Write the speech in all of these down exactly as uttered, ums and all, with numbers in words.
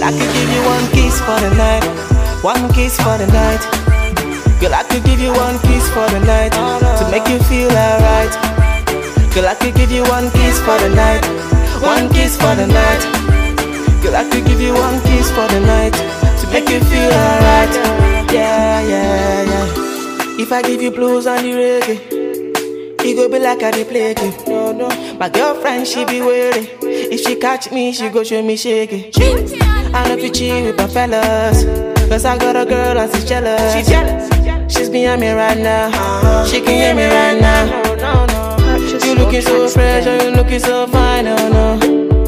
I could give you one kiss for the night, one kiss for the night. Girl, I could give you one kiss for the night to make you feel alright. Girl, I could give you one kiss for the night, one kiss for the night. Girl, I could give you one kiss for the night to make you feel alright. Yeah, yeah, yeah. If I give you blues and the reggae, it go be like I dey play game. No, no. My girlfriend, she be waiting. If she catch me, she go show me shaky. I know if you cheat with my fellas, cause I got a girl and she's jealous. She jealous. She's behind me right now. She can hear me right now. You looking so fresh and you looking so fine, oh no.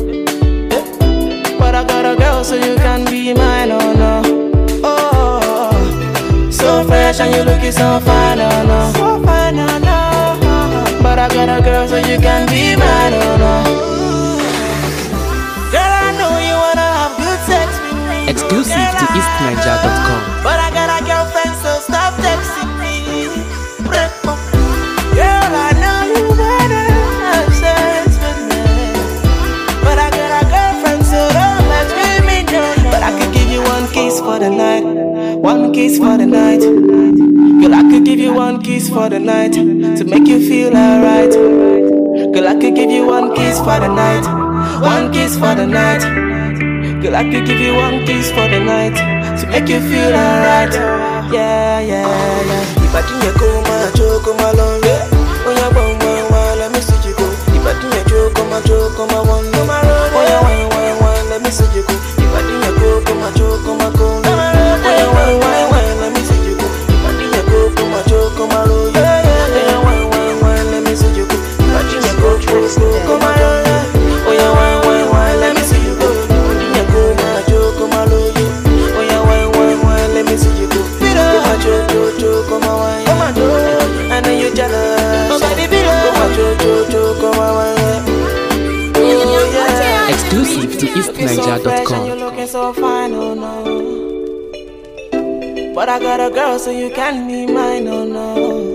But I got a girl so you can be mine, oh no. Oh, so fresh and you looking so fine, oh no. So fine, oh no. But I got a girl so you can be mine, oh no. Girl, I know you wanna have good sex with me. Exclusive to east niger dot com. But I got a girlfriend, so stop texting me. Girl, I know you wanna have sex with me. But I got a girlfriend, so don't let me down. But I could give you one kiss for the night, one kiss for the night. Girl, I could give you one kiss for the night to make you feel alright. Girl, I could give you one kiss for the night, one kiss for the night. Girl, I could give you one kiss for the night to make you feel alright. Yeah, yeah, yeah. If I didn't go, my joke, my long way. When you want one, let me see you go. If I didn't joke, my joke, my one, no my road. When you want one, one, let me see you go. If I didn't go, my joke, my go. When you want one, one, let me see you go. If I didn't go, my joke, my road. When you want one, one, let me see you go. If I didn't go, go, my road. When you want one, one, let me see you go. I know you jealous. Oh, baby, oh, yeah. Exclusive to east niger dot com. You're looking so fine, oh no. But I got a girl, so you can be mine, oh no.